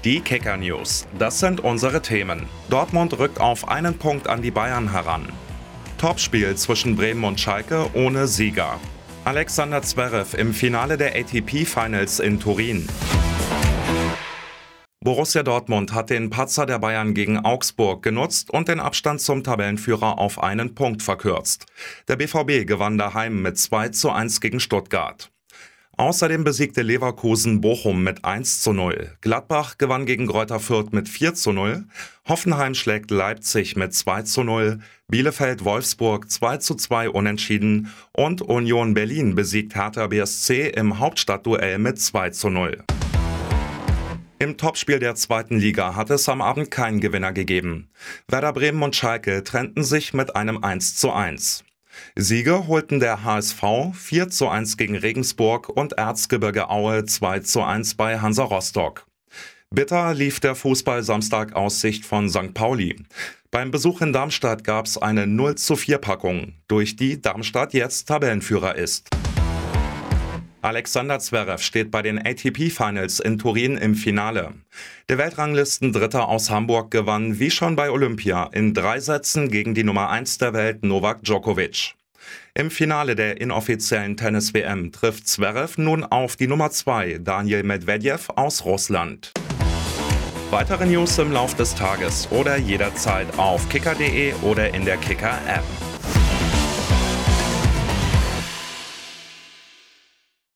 Die Kicker News. Das sind unsere Themen. Dortmund rückt auf einen Punkt an die Bayern heran. Topspiel zwischen Bremen und Schalke ohne Sieger. Alexander Zverev im Finale der ATP Finals in Turin. Borussia Dortmund hat den Patzer der Bayern gegen Augsburg genutzt und den Abstand zum Tabellenführer auf einen Punkt verkürzt. Der BVB gewann daheim mit 2:1 gegen Stuttgart. Außerdem besiegte Leverkusen Bochum mit 1:0. Gladbach gewann gegen Greuther Fürth mit 4:0. Hoffenheim schlägt Leipzig mit 2:0. Bielefeld Wolfsburg 2:2 unentschieden und Union Berlin besiegt Hertha BSC im Hauptstadtduell mit 2:0. Im Topspiel der zweiten Liga hat es am Abend keinen Gewinner gegeben. Werder Bremen und Schalke trennten sich mit einem 1:1. Siege holten der HSV 4:1 gegen Regensburg und Erzgebirge Aue 2:1 bei Hansa Rostock. Bitter lief der Fußball-Samstag aus Sicht von St. Pauli. Beim Besuch in Darmstadt gab es eine 0:4-Packung, durch die Darmstadt jetzt Tabellenführer ist. Alexander Zverev steht bei den ATP Finals in Turin im Finale. Der Weltranglistendritter aus Hamburg gewann wie schon bei Olympia in 3 Sätzen gegen die Nummer 1 der Welt Novak Djokovic. Im Finale der inoffiziellen Tennis-WM trifft Zverev nun auf die Nummer 2 Daniil Medvedev aus Russland. Weitere News im Lauf des Tages oder jederzeit auf kicker.de oder in der Kicker-App.